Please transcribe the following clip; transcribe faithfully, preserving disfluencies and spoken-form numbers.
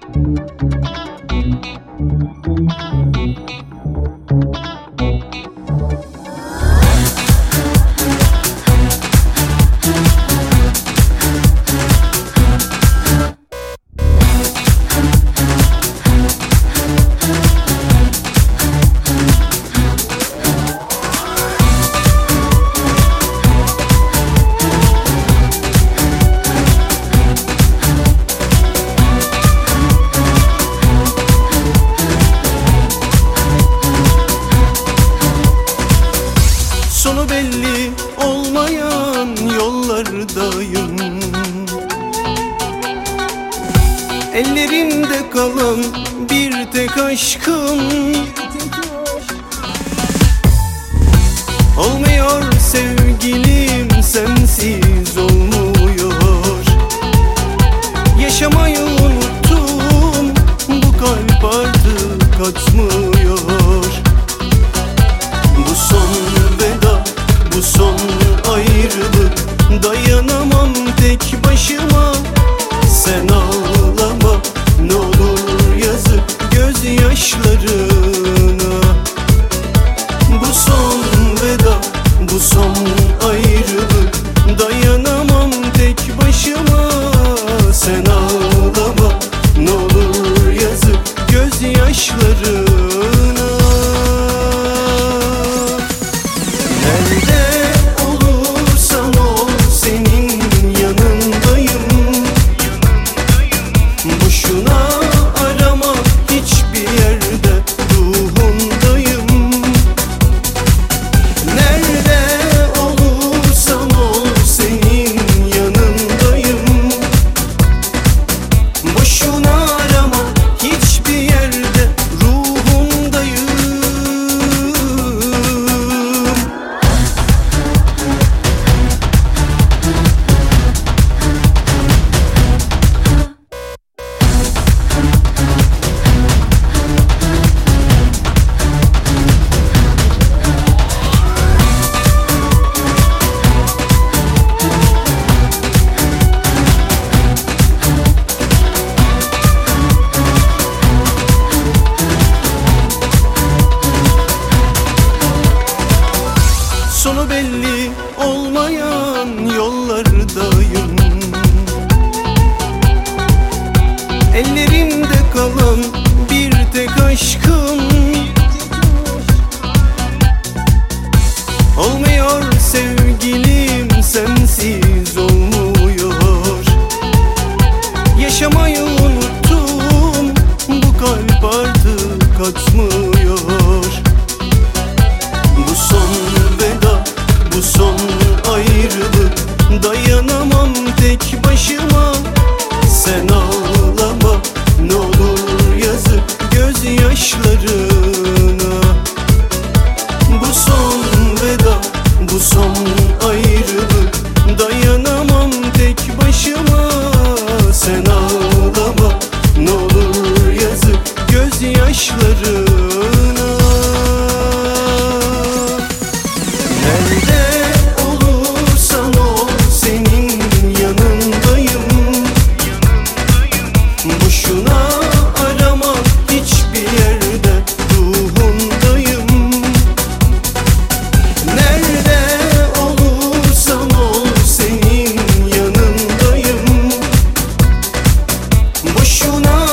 Sonu belli olmayan yollardayım. Ellerimde kalan bir tek aşkım olmuyor sevgilim, sensiz olmuyor. Yaşamayı unuttum, bu kalp artık atmıyor. Bu son veda, bu son ayrılık, dayanamam tek başıma. Sen ağlama ne olur, yazık gözyaşlarına. Bu son veda, bu son ayrılık, dayanamam tek başıma. Sen ağlama ne olur, yazık gözyaşlarına. Sonu belli olmayan yollardayım. Ellerimde kalan bir tek aşkım olmuyor sevgilim, sensiz olmuyor. Yaşamayı unuttum, bu kalp artık atmıyor. Bu son veda, bu son ayrılık, dayanamam tek başıma. Sen ağlama ne olur, yazık gözyaşlarına. Bu son veda, bu son ayrılık, dayanamam tek başıma. Sen ağlama ne olur, yazık gözyaşlarına. Boşuna arama hiçbir yerde, ruhundayım. Nerede olursan ol, senin yanındayım. Boşuna